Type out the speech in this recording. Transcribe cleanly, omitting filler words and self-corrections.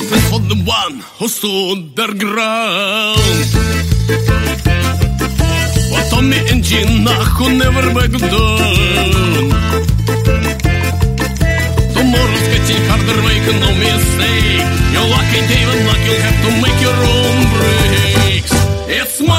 This for the one who stood their ground. But Tommy and Gina who never back down. Tomorrow's getting harder, make no mistake. You're lucky, David, luck, you'll have to make your own breaks. It's my